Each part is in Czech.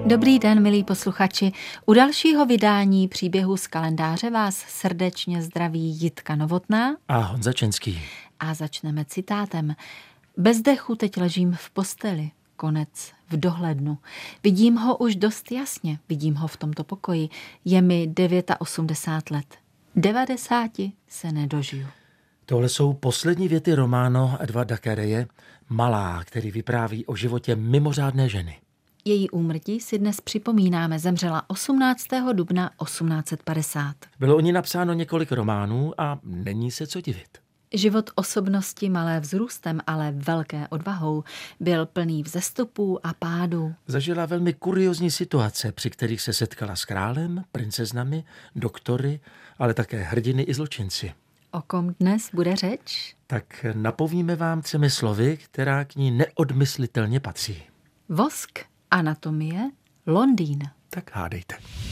Dobrý den, milí posluchači. U dalšího vydání příběhu z kalendáře vás srdečně zdraví Jitka Novotná a Honza Čenský. A začneme citátem. Bez dechu teď ležím v posteli. Konec v dohlednu. Vidím ho už dost jasně, vidím ho v tomto pokoji. Je mi 89 let. 90 se nedožiju. Tohle jsou poslední věty románu Edwarda Careye Malá, který vypráví o životě mimořádné ženy. Její úmrtí si dnes připomínáme, zemřela 18. dubna 1850. Bylo o ní napsáno několik románů a není se co divit. Život osobnosti malé vzrůstem, ale velké odvahou, byl plný vzestupů a pádů. Zažila velmi kuriózní situace, při kterých se setkala s králem, princeznami, doktory, ale také hrdiny i zločinci. O kom dnes bude řeč? Tak napovíme vám 3 slovy, která k ní neodmyslitelně patří. Vosk, anatomie, Londýn. Tak hádejte.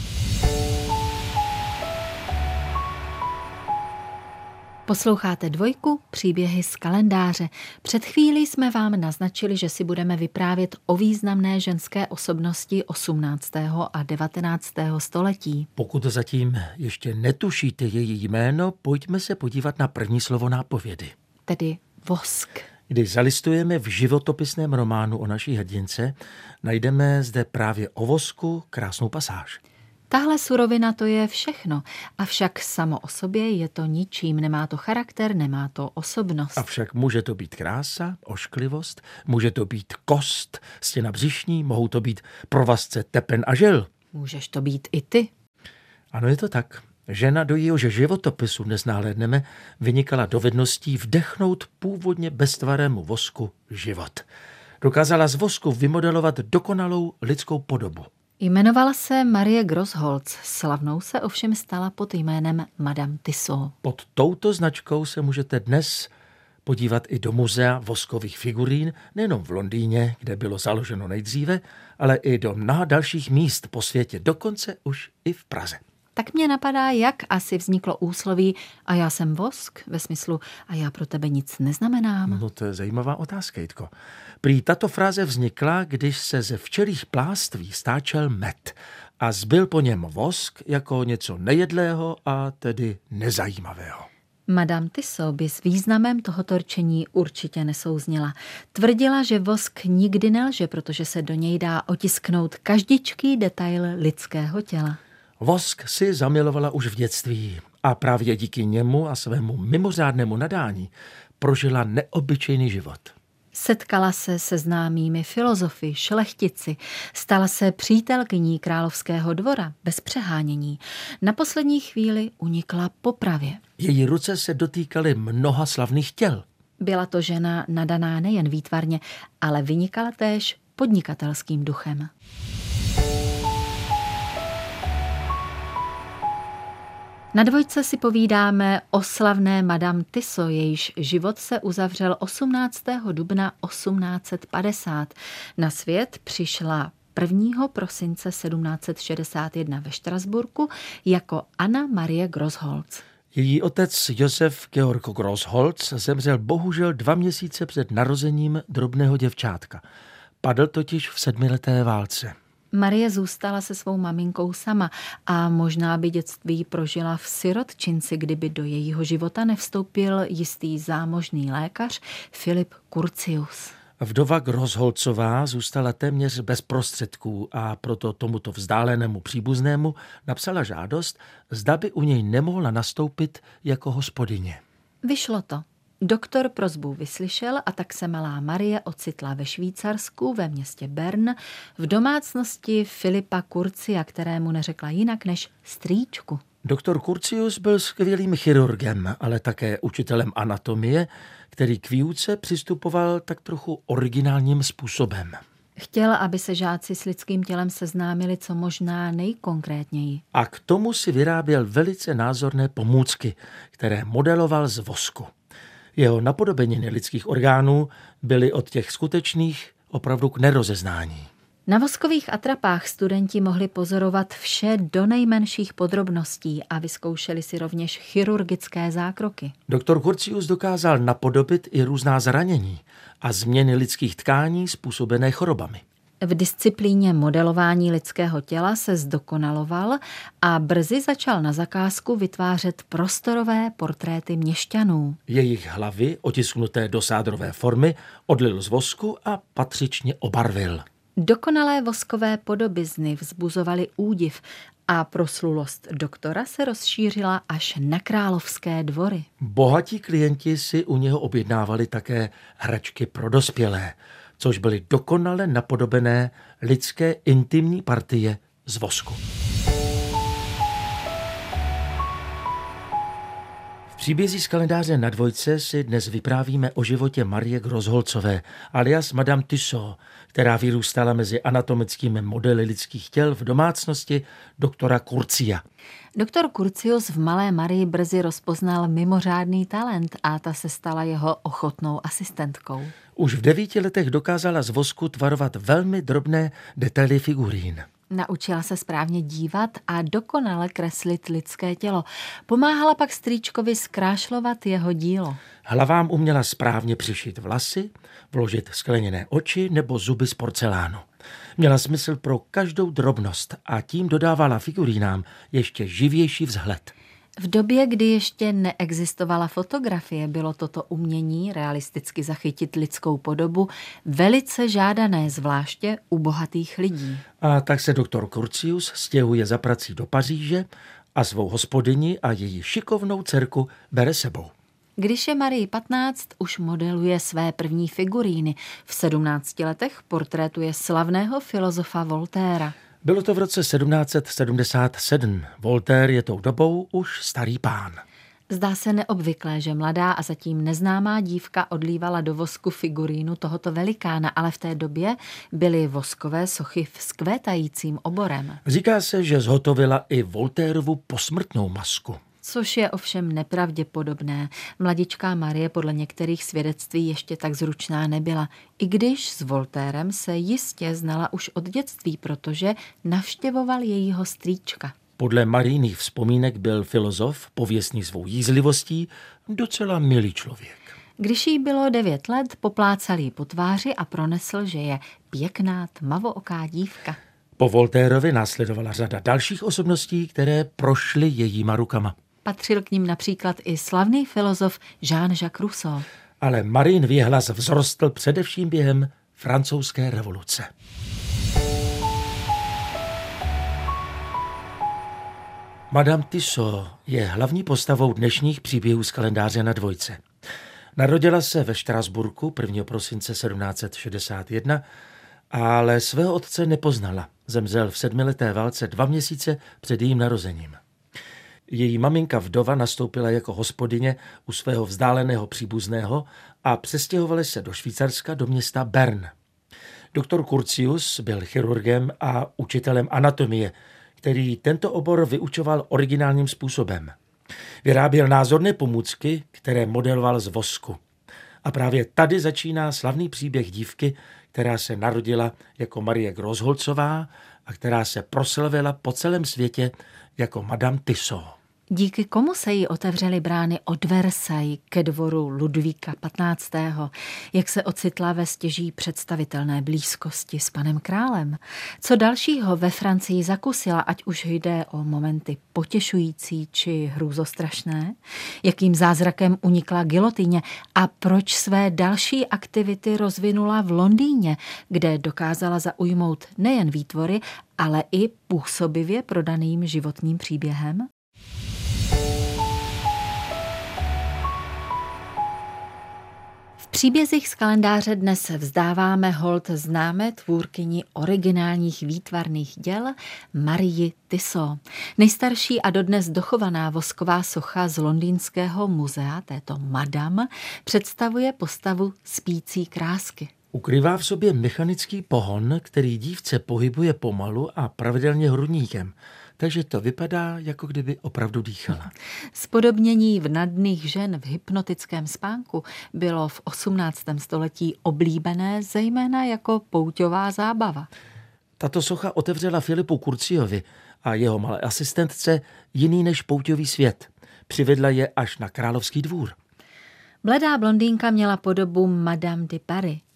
Posloucháte Dvojku, příběhy z kalendáře. Před chvílí jsme vám naznačili, že si budeme vyprávět o významné ženské osobnosti 18. a 19. století. Pokud zatím ještě netušíte její jméno, pojďme se podívat na první slovo nápovědy. Tedy vosk. Když zalistujeme v životopisném románu o naší hrdince, najdeme zde právě o vosku krásnou pasáž. Tahle surovina to je všechno, avšak samo o sobě je to ničím, nemá to charakter, nemá to osobnost. Avšak může to být krása, ošklivost, může to být kost, stěna břišní, mohou to být provazce tepen a žil. Můžeš to být i ty. Ano, je to tak. Žena, do jejíhož životopisu dnes nahlédneme, vynikala dovedností vdechnout původně beztvarému vosku život. Dokázala z vosku vymodelovat dokonalou lidskou podobu. Jmenovala se Marie Grosholz, slavnou se ovšem stala pod jménem Madame Tussaud. Pod touto značkou se můžete dnes podívat i do muzea voskových figurín, nejenom v Londýně, kde bylo založeno nejdříve, ale i do mnoha dalších míst po světě, dokonce už i v Praze. Tak mě napadá, jak asi vzniklo úsloví a já jsem vosk, ve smyslu a já pro tebe nic neznamenám. No to je zajímavá otázka, Jitko. Prý tato fráze vznikla, když se ze včelích pláství stáčel med a zbyl po něm vosk jako něco nejedlého a tedy nezajímavého. Madame Tussaud by s významem tohoto rčení určitě nesouzněla. Tvrdila, že vosk nikdy nelže, protože se do něj dá otisknout každičký detail lidského těla. Vosk si zamilovala už v dětství a právě díky němu a svému mimořádnému nadání prožila neobyčejný život. Setkala se se známými filozofy, šlechtici, stala se přítelkyní královského dvora bez přehánění. Na poslední chvíli unikla popravě. Její ruce se dotýkaly mnoha slavných těl. Byla to žena nadaná nejen výtvarně, ale vynikala též podnikatelským duchem. Na Dvojce si povídáme o slavné Madame Tussaud, jejíž život se uzavřel 18. dubna 1850. Na svět přišla 1. prosince 1761 ve Štrasburku jako Anna Marie Grosholz. Její otec Josef Georg Grosholz zemřel bohužel 2 měsíce před narozením drobného děvčátka. Padl totiž v 7leté válce. Marie zůstala se svou maminkou sama a možná by dětství prožila v sirotčinci, kdyby do jejího života nevstoupil jistý zámožný lékař Filip Curtius. Vdova Grosholzová zůstala téměř bez prostředků a proto tomuto vzdálenému příbuznému napsala žádost, zda by u něj nemohla nastoupit jako hospodyně. Vyšlo to. Doktor prosbu vyslyšel a tak se malá Marie ocitla ve Švýcarsku, ve městě Bern, v domácnosti Filipa Curtia, kterému neřekla jinak než strýčku. Doktor Curtius byl skvělým chirurgem, ale také učitelem anatomie, který k výuce přistupoval tak trochu originálním způsobem. Chtěl, aby se žáci s lidským tělem seznámili co možná nejkonkrétněji. A k tomu si vyráběl velice názorné pomůcky, které modeloval z vosku. Jeho napodobeniny lidských orgánů byly od těch skutečných opravdu k nerozeznání. Na voskových atrapách studenti mohli pozorovat vše do nejmenších podrobností a vyzkoušeli si rovněž chirurgické zákroky. Doktor Curtius dokázal napodobit i různá zranění a změny lidských tkání způsobené chorobami. V disciplíně modelování lidského těla se zdokonaloval a brzy začal na zakázku vytvářet prostorové portréty měšťanů. Jejich hlavy, otisknuté do sádrové formy, odlil z vosku a patřičně obarvil. Dokonalé voskové podobizny vzbuzovaly údiv a proslulost doktora se rozšířila až na královské dvory. Bohatí klienti si u něho objednávali také hračky pro dospělé, což byly dokonale napodobené lidské intimní partie z vosku. V příbězích z kalendáře na dvojce si dnes vyprávíme o životě Marie Grosholzové, alias Madame Tussaud, která vyrůstala mezi anatomickými modely lidských těl v domácnosti doktora Curzia. Doktor Curtius v malé Marii brzy rozpoznal mimořádný talent a ta se stala jeho ochotnou asistentkou. Už v 9 letech dokázala z vosku tvarovat velmi drobné detaily figurín. Naučila se správně dívat a dokonale kreslit lidské tělo. Pomáhala pak strýčkovi zkrášlovat jeho dílo. Hlavám uměla správně přišít vlasy, vložit skleněné oči nebo zuby z porcelánu. Měla smysl pro každou drobnost a tím dodávala figurínám ještě živější vzhled. V době, kdy ještě neexistovala fotografie, bylo toto umění realisticky zachytit lidskou podobu velice žádané, zvláště u bohatých lidí. A tak se doktor Curtius stěhuje za prací do Paříže a svou hospodyni a její šikovnou dcerku bere sebou. Když je Marii 15, už modeluje své první figuríny. V 17 letech portrétuje slavného filozofa Voltaira. Bylo to v roce 1777. Voltaire je tou dobou už starý pán. Zdá se neobvyklé, že mladá a zatím neznámá dívka odlívala do vosku figurínu tohoto velikána, ale v té době byly voskové sochy vzkvétajícím oborem. Říká se, že zhotovila i Voltairovu posmrtnou masku. Což je ovšem nepravděpodobné. Mladičká Marie podle některých svědectví ještě tak zručná nebyla, i když s Voltairem se jistě znala už od dětství, protože navštěvoval jejího strýčka. Podle Marijných vzpomínek byl filozof, pověstný svou jízlivostí, docela milý člověk. Když jí bylo 9 let, poplácal jí po tváři a pronesl, že je pěkná tmavooká dívka. Po Voltairovi následovala řada dalších osobností, které prošly jejíma rukama. Patřil k nim například i slavný filozof Jean-Jacques Rousseau. Ale Marin věhlas vzrostl především během francouzské revoluce. Madame Tussaud je hlavní postavou dnešních příběhů z kalendáře na dvojce. Narodila se ve Štrasburku 1. prosince 1761, ale svého otce nepoznala. Zemřel v 7leté válce 2 měsíce před jejím narozením. Její maminka vdova nastoupila jako hospodyně u svého vzdáleného příbuzného a přestěhovali se do Švýcarska do města Bern. Doktor Curtius byl chirurgem a učitelem anatomie, který tento obor vyučoval originálním způsobem. Vyráběl názorné pomůcky, které modeloval z vosku. A právě tady začíná slavný příběh dívky, která se narodila jako Marie Grosholzová a která se proslavila po celém světě jako Madame Tussaud. Díky komu se jí otevřely brány od Versailles ke dvoru Ludvíka XV., jak se ocitla ve stěží představitelné blízkosti s panem králem. Co dalšího ve Francii zakusila, ať už jde o momenty potěšující či hrůzostrašné, jakým zázrakem unikla gilotyně a proč své další aktivity rozvinula v Londýně, kde dokázala zaujmout nejen výtvory, ale i působivě prodaným životním příběhem. V příbězích z kalendáře dnes se vzdáváme hold známé tvůrkyni originálních výtvarných děl Marii Tussaud. Nejstarší a dodnes dochovaná vosková socha z londýnského muzea této Madame představuje postavu spící krásky. Ukrývá v sobě mechanický pohon, který dívce pohybuje pomalu a pravidelně hrudníkem, takže to vypadá, jako kdyby opravdu dýchala. Spodobnění vnadných žen v hypnotickém spánku bylo v 18. století oblíbené zejména jako pouťová zábava. Tato socha otevřela Filipu Curziovi a jeho malé asistentce jiný než pouťový svět. Přivedla je až na královský dvůr. Bledá blondýnka měla podobu Madame de Paris.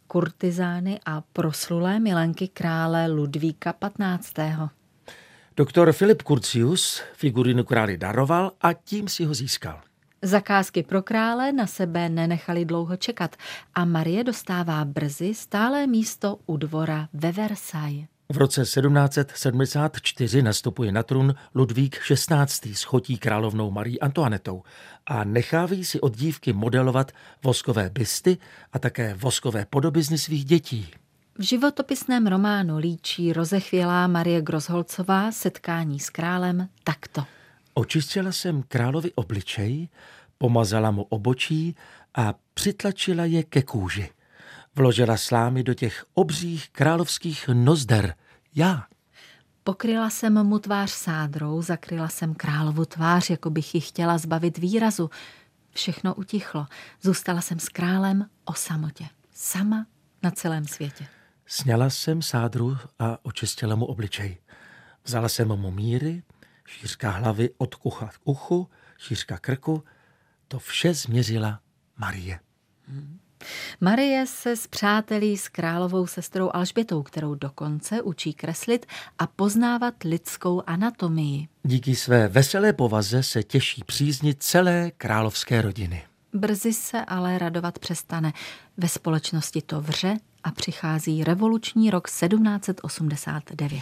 kurtizány a proslulé milenky krále Ludvíka 15. Doktor Filip Curtius figurínu králi daroval a tím si ho získal. Zakázky pro krále na sebe nenechali dlouho čekat a Marie dostává brzy stálé místo u dvora ve Versailles. V roce 1774 nastupuje na trůn Ludvík XVI. S chotí královnou Marí Antoinetou a nechávají si od dívky modelovat voskové bysty a také voskové podobizny svých dětí. V životopisném románu líčí rozechvělá Marie Grosholcová setkání s králem takto. Očistila jsem královi obličej, pomazala mu obočí a přitlačila je ke kůži. Vložila slámy do těch obřích královských nozder. Já. Pokryla jsem mu tvář sádrou, zakryla jsem královu tvář, jako bych ji chtěla zbavit výrazu. Všechno utichlo. Zůstala jsem s králem o samotě. Sama na celém světě. Sňala jsem sádru a očistila mu obličej. Vzala jsem mu míry, šířka hlavy od ucha k uchu, šířka krku. To vše změřila Marie. Marie se spřátelí s královou sestrou Alžbětou, kterou dokonce učí kreslit a poznávat lidskou anatomii. Díky své veselé povaze se těší přízni celé královské rodiny. Brzy se ale radovat přestane. Ve společnosti to vře a přichází revoluční rok 1789.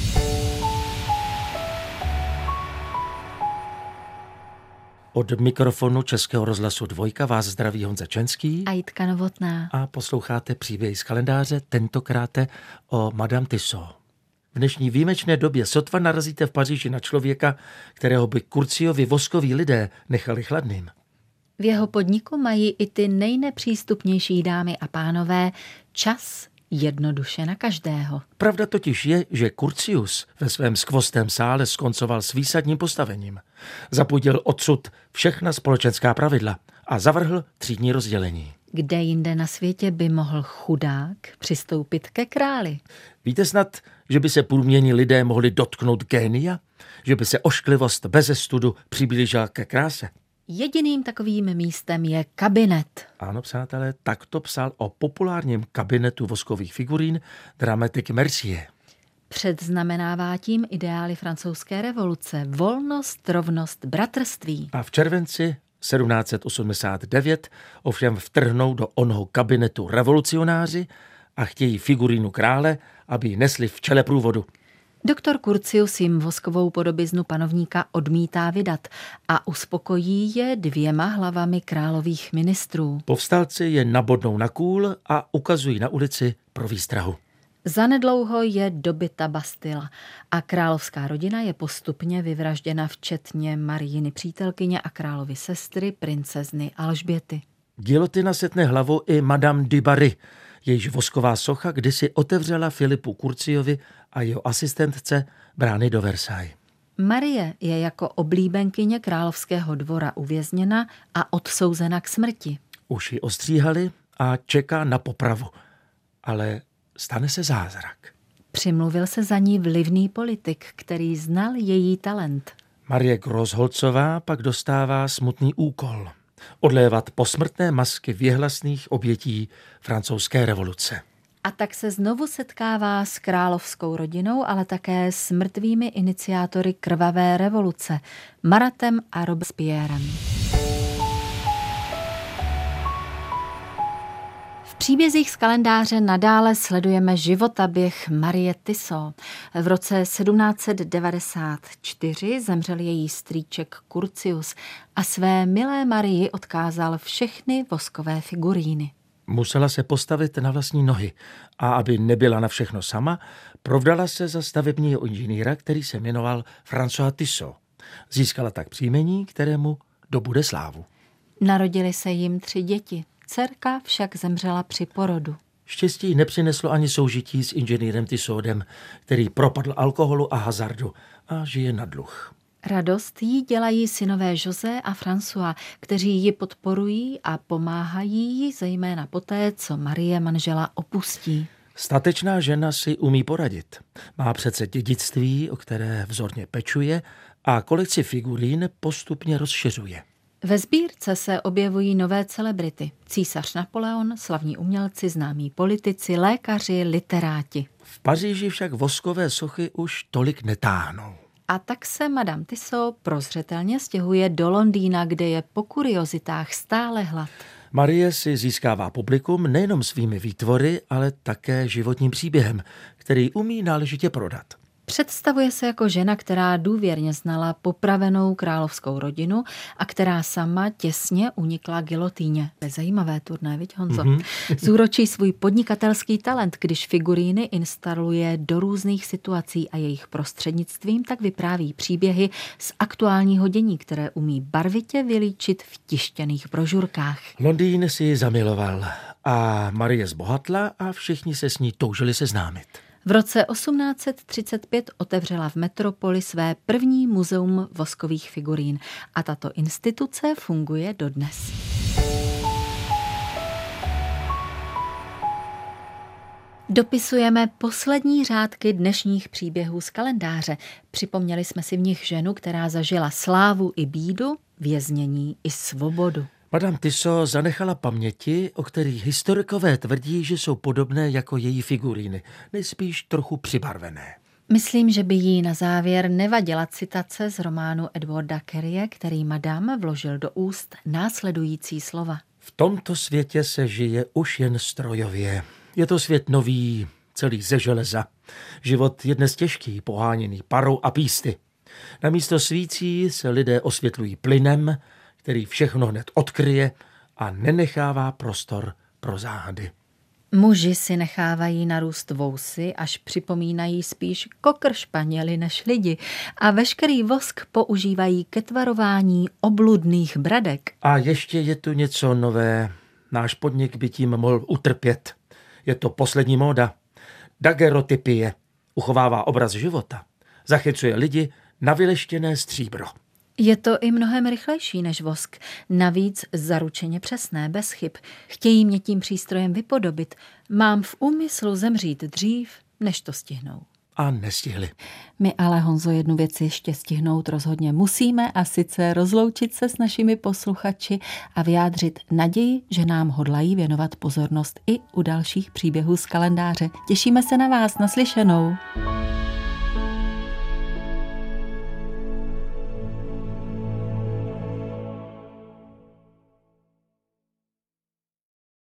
Od mikrofonu Českého rozhlasu Dvojka vás zdraví Honza Čenský A Jitka Novotná. a posloucháte příběhy z kalendáře, tentokráte o Madame Tussaud. V dnešní výjimečné době sotva narazíte v Paříži na člověka, kterého by Curtiovi voskoví lidé nechali chladným. V jeho podniku mají i ty nejnepřístupnější dámy a pánové čas jednoduše na každého. Pravda totiž je, že Curtius ve svém skvostém sále skoncoval s výsadním postavením. Zapudil odsud všechna společenská pravidla a zavrhl třídní rozdělení. Kde jinde na světě by mohl chudák přistoupit ke králi? Víte snad, že by se průměrní lidé mohli dotknout génia? Že by se ošklivost beze studu přiblížila ke kráse? Jediným takovým místem je kabinet. Ano, přátelé, tak to psal o populárním kabinetu voskových figurín dramatik Mercier. Předznamenává tím ideály francouzské revoluce, volnost, rovnost, bratrství. A v červenci 1789 ovšem vtrhnou do onoho kabinetu revolucionáři a chtějí figurínu krále, aby ji nesli v čele průvodu. Doktor Curtius jim voskovou podobiznu panovníka odmítá vydat a uspokojí je 2 hlavami králových ministrů. Povstalci je nabodnou na kůl a ukazují na ulici pro výstrahu. Zanedlouho je dobyta Bastila a královská rodina je postupně vyvražděna, včetně Marijiny přítelkyně a královy sestry, princezny Alžběty. Gilotina setne hlavu i Madame du Barry, jejíž vosková socha kdysi otevřela Filipu Curtiovi a jeho asistentce brány do Versailles. Marie je jako oblíbenkyně královského dvora uvězněna a odsouzena k smrti. Už ji ostříhali a čeká na popravu. Ale stane se zázrak. Přimluvil se za ní vlivný politik, který znal její talent. Marie Grosholcová pak dostává smutný úkol. Odlévat posmrtné masky věhlasných obětí francouzské revoluce. A tak se znovu setkává s královskou rodinou, ale také s mrtvými iniciátory krvavé revoluce, Maratem a Robespierrem. V příbězích z kalendáře nadále sledujeme životaběh Marie Tussaud. V roce 1794 zemřel její strýček Curtius a své milé Marii odkázal všechny voskové figuríny. Musela se postavit na vlastní nohy a aby nebyla na všechno sama, provdala se za stavebního inženýra, který se jmenoval François Tussaud. Získala tak příjmení, kterému dobude slávu. Narodily se jim 3 děti. Dcerka však zemřela při porodu. Štěstí nepřineslo ani soužití s inženýrem Tussaudem, který propadl alkoholu a hazardu a žije na dluh. Radost jí dělají synové José a François, kteří ji podporují a pomáhají jí zejména poté, co Marie manžela opustí. Statečná žena si umí poradit. Má přece dědictví, o které vzorně pečuje a kolekci figurín postupně rozšiřuje. Ve sbírce se objevují nové celebrity. Císař Napoleon, slavní umělci, známí politici, lékaři, literáti. V Paříži však voskové sochy už tolik netáhnou. A tak se Madame Tussauds prozřetelně stěhuje do Londýna, kde je po kuriozitách stále hlad. Marie si získává publikum nejenom svými výtvory, ale také životním příběhem, který umí náležitě prodat. Představuje se jako žena, která důvěrně znala popravenou královskou rodinu a která sama těsně unikla gilotýně. To je zajímavé turné, viď Honzo? Zúročí svůj podnikatelský talent, když figuríny instaluje do různých situací a jejich prostřednictvím tak vypráví příběhy z aktuálního dění, které umí barvitě vylíčit v tištěných brožurkách. Londýn si zamiloval a Marie zbohatla a všichni se s ní toužili seznámit. V roce 1835 otevřela v metropoli své první muzeum voskových figurín a tato instituce funguje dodnes. Dopisujeme poslední řádky dnešních příběhů z kalendáře. Připomněli jsme si v nich ženu, která zažila slávu i bídu, věznění i svobodu. Madame Tussauds zanechala paměti, o kterých historikové tvrdí, že jsou podobné jako její figuríny, nejspíš trochu přibarvené. Myslím, že by jí na závěr nevadila citace z románu Edwarda Careye, který Madame vložil do úst následující slova. V tomto světě se žije už jen strojově. Je to svět nový, celý ze železa. Život je dnes těžký, poháněný parou a písty. Namísto svící se lidé osvětlují plynem, který všechno hned odkryje a nenechává prostor pro záhady. Muži si nechávají narůst vousy, až připomínají spíš kokršpaněli než lidi a veškerý vosk používají ke tvarování obludných bradek. A ještě je tu něco nové. Náš podnik by tím mohl utrpět. Je to poslední móda. Daguerreotypie uchovává obraz života. Zachycuje lidi na vyleštěné stříbro. Je to i mnohem rychlejší než vosk, navíc zaručeně přesné, bez chyb. Chtějí mě tím přístrojem vypodobit. Mám v úmyslu zemřít dřív, než to stihnou. A nestihli. My ale, Honzo, jednu věc ještě stihnout rozhodně musíme, a sice rozloučit se s našimi posluchači a vyjádřit naději, že nám hodlají věnovat pozornost i u dalších příběhů z kalendáře. Těšíme se na vás, naslyšenou.